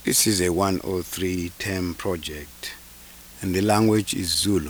This is a 103 term project and the language is Zulu.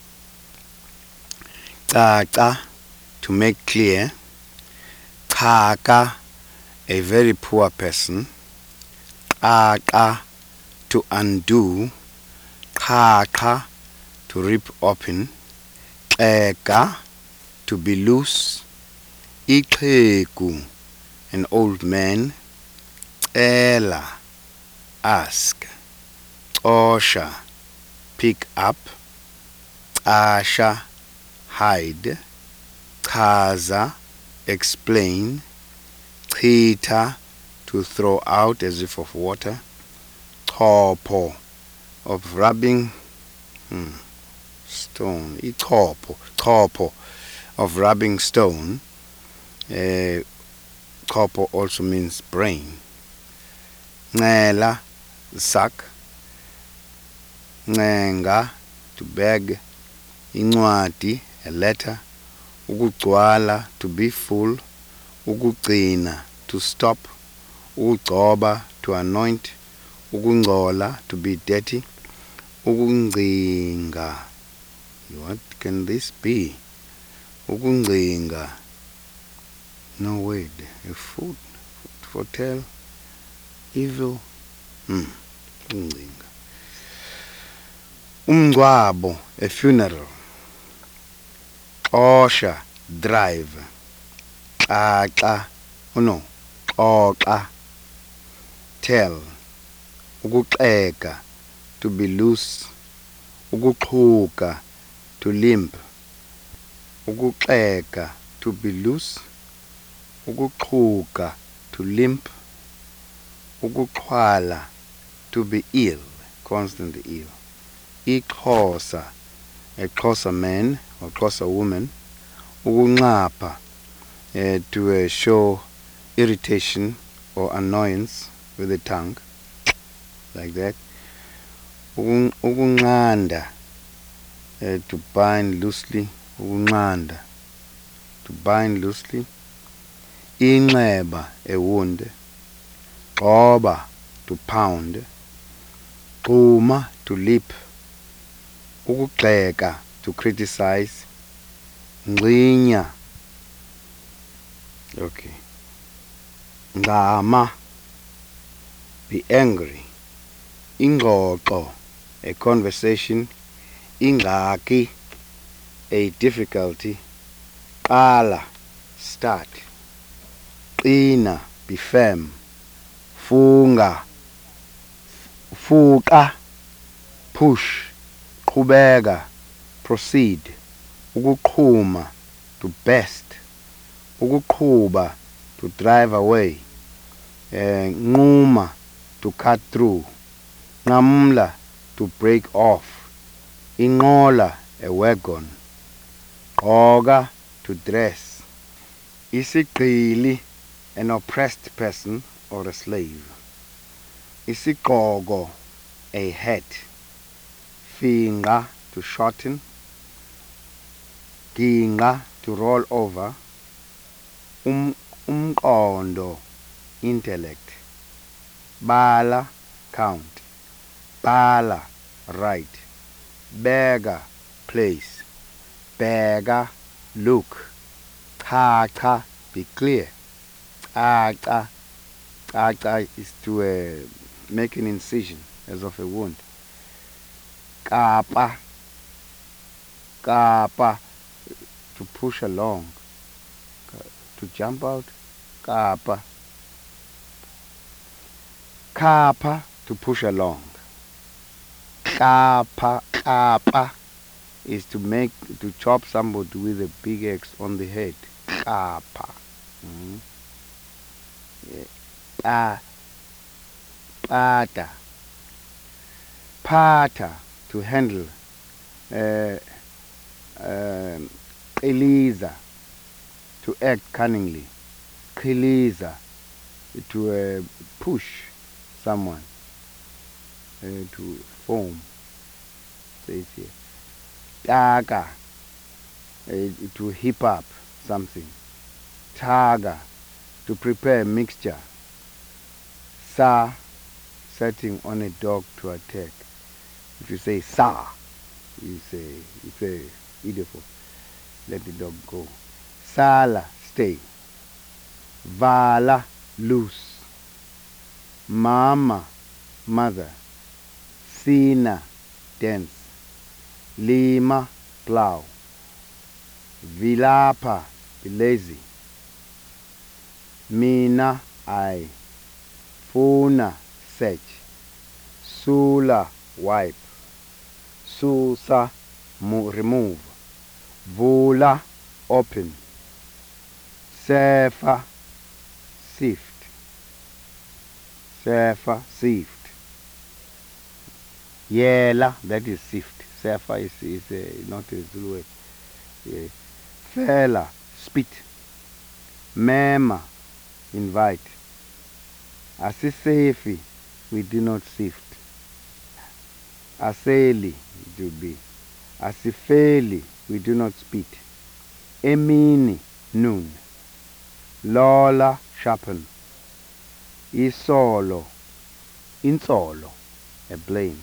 Caca, to make clear. Chaka, a very poor person. Xaxa, to undo. Xaxa, to rip open. Xega, to be loose. Ixhegu, an old man. Cela, ask. Xosha, pick up. Xasha, hide. Chaza, explain. Chitha, to throw out as if of water. Chopho, of rubbing stone. Chopho, of rubbing stone. Chopho also means brain. Ncela, suck. Ncenga, to beg. Incwadi, a letter. Ukugcwala, to be full. Ukugcina, to stop. Ukugcoba, to anoint. Ukungcola, to be dirty. Ukungcinga, what can this be? Ukungcinga, no word, a food, foretell, evil. Ukungcinga. Umngcwabo, a funeral. Xosha, drive. Xaxa, xoxa, tell. Ukuxega, to be loose. Ukuxhuga, to limp. Ukuxega, to be loose. Ukuxhuga, to limp. Ukuxhwala, to be ill, constantly ill. Ixhosa, a Xhosa man or Xhosa woman. Ukunxapha, to show irritation or annoyance with the tongue, like that. Ukunqanda, to bind loosely. Ukunqanda, to bind loosely. Inxeba, a wound. Gxoba, to pound. Xuma, to leap. Ukugxeka, to criticize. Ngcinya, okay. Ngama, be angry. Ingxoxo, a conversation. Ingxaki, a difficulty. Qala, start. Qina, be firm. Funga, fuqa, push. Qhubeka, proceed. Ukuqhuma, to best. Ukuqhuba, to drive away. Nquma, to cut through. Nqamla, to break off. Inqola, a wagon. Gqoka, to dress. Isigqili, an oppressed person or a slave. Isigqoko, a hat. Finga, to shorten. Ginga, to roll over. Umqondo, intellect. Bala, count. Bala, write. Bega, place. Bega, look. Xaxa, be clear. Xaxa, xaxa is to make an incision as of a wound. Kapa, kapa, to push along. To jump out. Kapa. Kapa, to push along. Kapa, kapa is to chop somebody with a big axe on the head. Kapa. Pata. Pata, to handle. Eliza, to act cunningly. Khiliza, to push someone. To foam, says here. Taka, to heap up something. Taga, to prepare a mixture. Sa, setting on a dog to attack. If you say sa, it's a idiom. Let the dog go. Sala, stay. Vala, loose. Mama, mother. Sina, dance. Lima, plow. Vilapa, be lazy. Mina, I. Funa, search. Sula, wipe. Susa, remove. Vula, open. Sefa, sift. Sefa, sift. Yela, that is sift. Sefa is not a Zulu word. Yeah. Fela, spit. Mema, invite. Asisefi, we do not sift. Aseli, it would be. Asifeli, we do not spit. Emini, noon. Lola, sharpen. Isolo, insolo, a blame.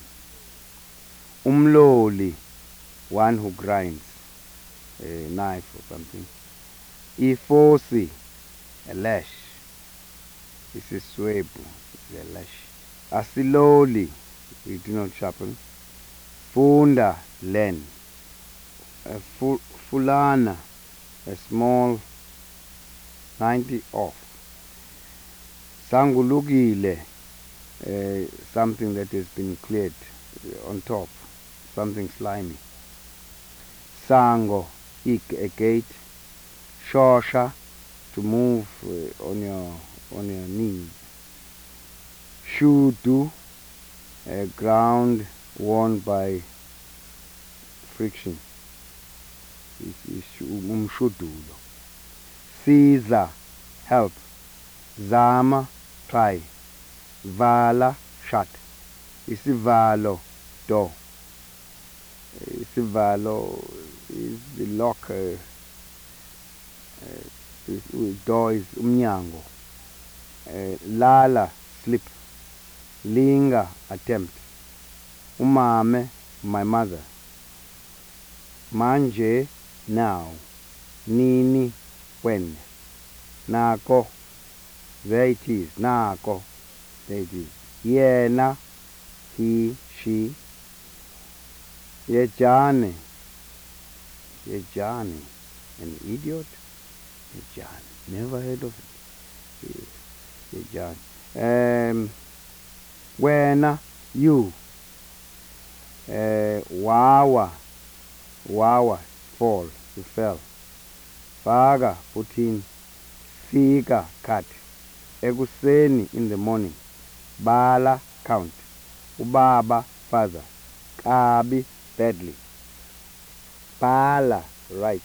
Umloli, one who grinds, a knife or something. Ifosi, a lash. This is swebu, it's a lash. Asiloli, we do not sharpen. Funda, learn. Fulana, a small 90 off. Sangulugile, something that has been cleared on top, something slimy. Sango, a gate. Shosha, to move on your knees. Shudu, a ground worn by friction. Umshudulo. Caesar, help. Zama, try. Vala, shut. Isivalo, door. Isivalo is the lock. Door is umnyango. Lala, sleep. Linga, attempt. Umame, my mother. Manje, now. Nini, when. Nako, there it is. Nako, there it is. Yena, he, she. Yejane, Yejane, an idiot. Yejane, never heard of it. Yejane. Wena, you. Wawa, wawa, fall, you fell. Faga, put in. Fika, cut. Ekuseni, in the morning. Bala, count. Ubaba, father. Kabi, badly. Pala, right.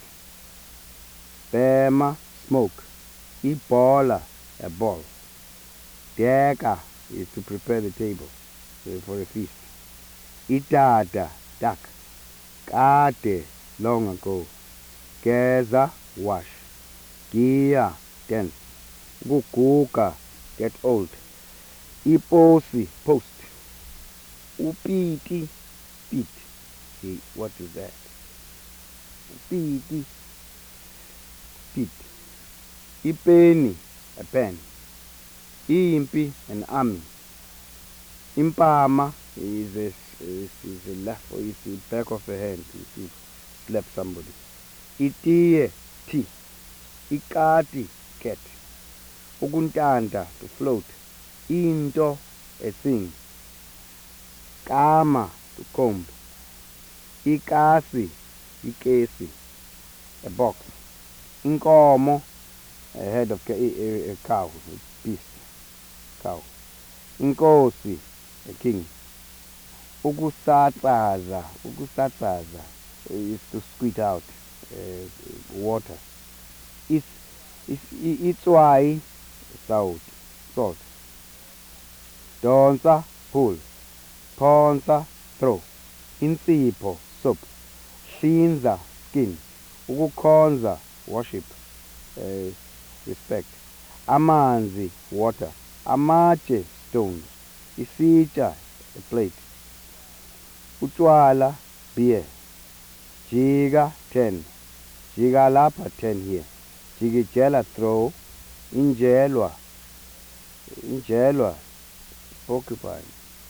Bema, smoke. Ibola, a ball. Deka is to prepare the table for a feast. Itata, duck. Kate, long ago. Geza, wash. Gia, dance. Gukuka, get old. Iposi, post. Upiti, pit. See, what is that? Upiti, pit. Ipeni, a pen. Impi, an army. Impama is a left or is the back of the hand if you slap somebody. Itiye, tea. Ikati, cat. Ukuntanda, to float. Into, a thing. Kama, to comb. Ikasi, ikesi, a box. Inkomo, a head of a cow, a beast, cow. Inkosi, a king. Ukusatsaza, ukusatsaza is to squeeze out water. It's why salt. Donsa, pull. Ponsa, throw. Insipho, soap. Hlinza, skin. Ukukhonza, worship, respect. Amanzi, water. Amache, stones. isitsha, a plate, utshwala, beer, jika, 10, jika lapha, 10 here, jikijela, throw, injelwa, porcupine,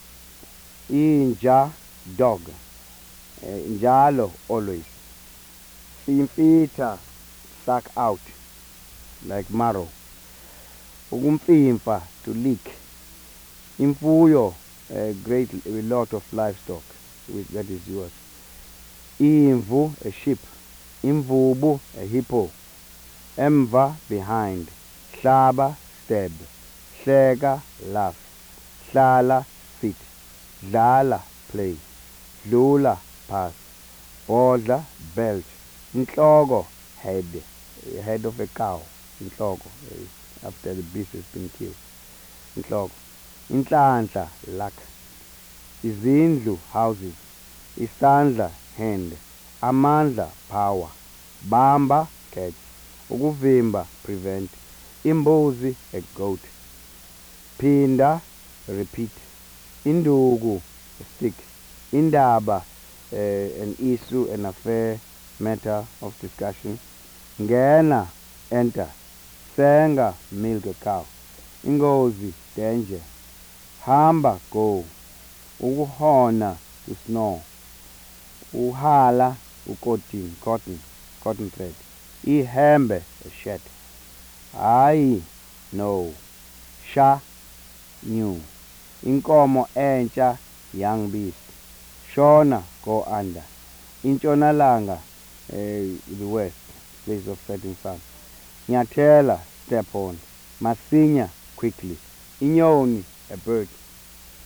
inja, dog, njalo, always, imfitha, suck out, like marrow, ukumfimfa, to leak, imfuyo, a lot of livestock, that is yours, imvu, a sheep, imvubu, a hippo, emva, behind, hlaba, stab, hleka, laugh, hlala, sit, dlala, play, dlula, pass, bodla, belch, inhloko, head of a cow, inhloko, after the beast has been killed, inhloko, inhlanhla, luck, izindlu, houses, isandla, hand, amandla, power, bamba, catch, ukuvimba, prevent, imbuzi, a goat, phinda, repeat, induku, a stick, indaba, an issue, an affair, matter of discussion, ngena, enter, senga, milk, a cow, ingozi, danger, hamba, go, ukuhona, to snore, uhala, cotton, cotton thread, ihembe, a shirt, hayi, no, sha, new, inkomo entsha, young beast, shona, go under, intshonalanga, the west, place of setting sun, nyathela, step on, masinya, quickly, inyoni, a bird,